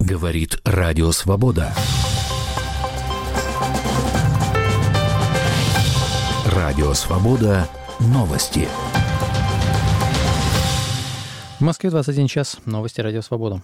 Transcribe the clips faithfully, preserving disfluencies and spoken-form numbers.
Говорит Радио Свобода. Радио Свобода. Новости. В Москве двадцать один час. Новости Радио Свобода.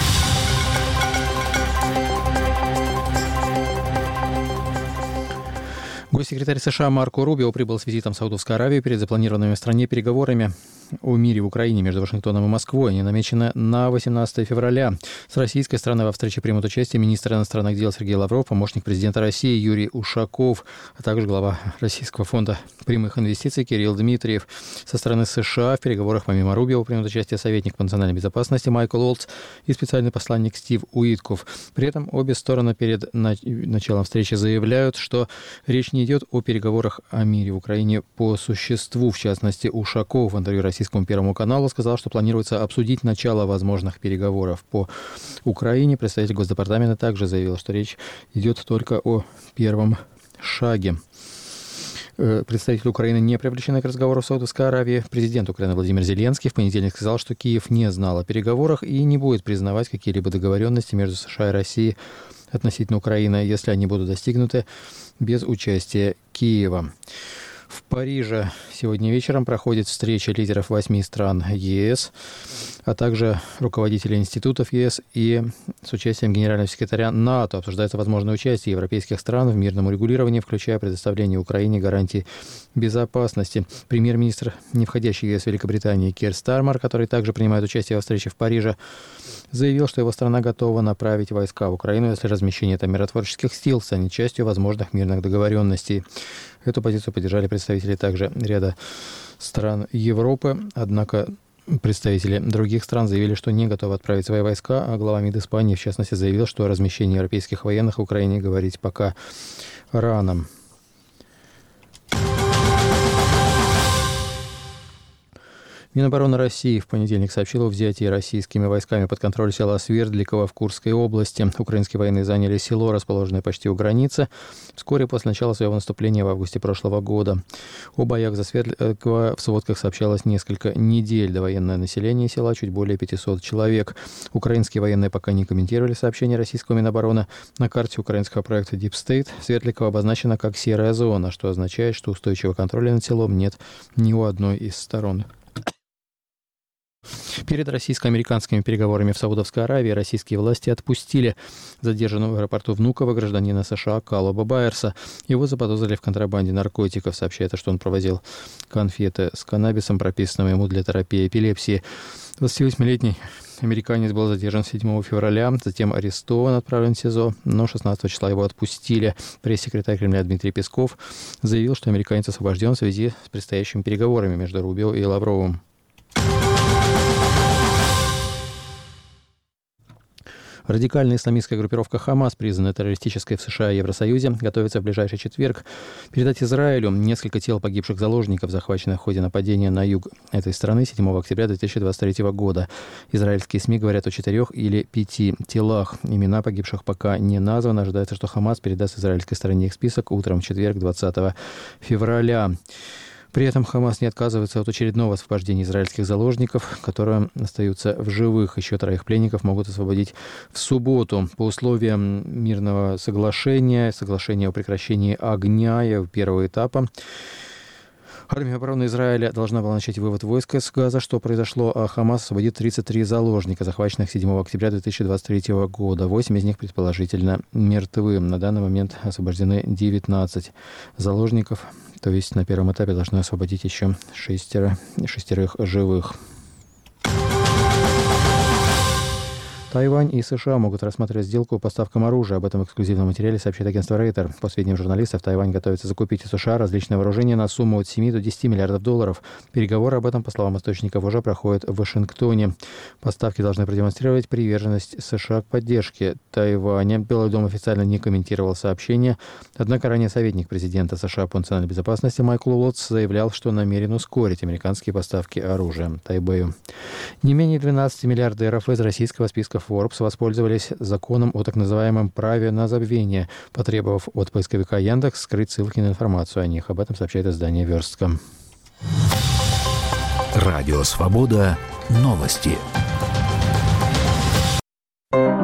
Госсекретарь США Марко Рубио прибыл с визитом в Саудовскую Аравию перед запланированными в стране переговорами о мире в Украине между Вашингтоном и Москвой. Они намечены на восемнадцатое февраля. С российской стороны во встрече примут участие министр иностранных дел Сергей Лавров, помощник президента России Юрий Ушаков, а также глава Российского фонда прямых инвестиций Кирилл Дмитриев. Со стороны США в переговорах помимо Рубио примут участие советник по национальной безопасности Майкл Олдс и специальный посланник Стив Уитков. При этом обе стороны перед началом встречи заявляют, что речь не идет о переговорах о мире в Украине по существу. В частности, Ушаков в интервью Российскому Первому каналу сказал, что планируется обсудить начало возможных переговоров по Украине. Представитель Госдепартамента также заявил, что речь идет только о первом шаге. Представители Украины не привлечены к разговору в Саудовской Аравии. Президент Украины Владимир Зеленский в понедельник сказал, что Киев не знал о переговорах и не будет признавать какие-либо договоренности между США и Россией относительно Украины, если они будут достигнуты без участия Киева. В Париже сегодня вечером проходит встреча лидеров восьми стран ЕС, а также руководителей институтов ЕС, и с участием генерального секретаря НАТО обсуждается возможное участие европейских стран в мирном урегулировании, включая предоставление Украине гарантий безопасности. Премьер-министр, не входящий в ЕС Великобритании, Кир Стармер, который также принимает участие во встрече в Париже, заявил, что его страна готова направить войска в Украину, если размещение там миротворческих сил станет частью возможных мирных договоренностей. Эту позицию поддержали представители также ряда стран Европы, однако представители других стран заявили, что не готовы отправить свои войска, а глава МИД Испании, в частности, заявил, что о размещении европейских военных в Украине говорить пока рано. Минобороны России в понедельник сообщила о взятии российскими войсками под контроль села Свердликово в Курской области. Украинские военные заняли село, расположенное почти у границы, вскоре после начала своего наступления в августе прошлого года. О боях за Свердликово в сводках сообщалось несколько недель. Довоенное население села чуть более пятисот человек. Украинские военные пока не комментировали сообщение российского Минобороны. На карте украинского проекта Deep State Свердликово обозначено как серая зона, что означает, что устойчивого контроля над селом нет ни у одной из сторон. Перед российско-американскими переговорами в Саудовской Аравии российские власти отпустили задержанного в аэропорту Внуково гражданина США Калоба Байерса. Его заподозрили в контрабанде наркотиков. Сообщается, что он провозил конфеты с каннабисом, прописанным ему для терапии эпилепсии. двадцативосьмилетний американец был задержан седьмого февраля, затем арестован, отправлен в СИЗО, но шестнадцатого числа его отпустили. Пресс-секретарь Кремля Дмитрий Песков заявил, что американец освобожден в связи с предстоящими переговорами между Рубио и Лавровым. Радикальная исламистская группировка «Хамас», признанная террористической в США и Евросоюзе, готовится в ближайший четверг передать Израилю несколько тел погибших заложников, захваченных в ходе нападения на юг этой страны седьмого октября две тысячи двадцать третьего года. Израильские СМИ говорят о четырех или пяти телах. Имена погибших пока не названы. Ожидается, что «Хамас» передаст израильской стороне их список утром в четверг, двадцатого февраля. При этом ХАМАС не отказывается от очередного освобождения израильских заложников, которые остаются в живых. Еще троих пленников могут освободить в субботу. По условиям мирного соглашения, соглашения о прекращении огня первого этапа, Армия обороны Израиля должна была начать вывод войск из Газа, что произошло, а ХАМАС освободит тридцать три заложника, захваченных седьмого октября две тысячи двадцать третьего года. восемь из них предположительно мертвы. На данный момент освобождены девятнадцать заложников, то есть на первом этапе должны освободить еще шестеро, шестерых живых. Тайвань и США могут рассматривать сделку по поставкам оружия. Об этом в эксклюзивном материале сообщает агентство Рейтер. По сведениям журналистов, Тайвань готовится закупить у США различные вооружения на сумму от семи до десяти миллиардов долларов. Переговоры об этом, по словам источников, уже проходят в Вашингтоне. Поставки должны продемонстрировать приверженность США к поддержке Тайваня. Белый дом официально не комментировал сообщение. Однако ранее советник президента США по национальной безопасности Майкл Уотс заявлял, что намерен ускорить американские поставки оружия Тайбэю. Не менее двенадцати миллиардеров из российского списка Forbes воспользовались законом о так называемом праве на забвение, потребовав от поисковика Яндекс скрыть ссылки на информацию о них. Об этом сообщает издание «Верстка». Радио «Свобода». Новости.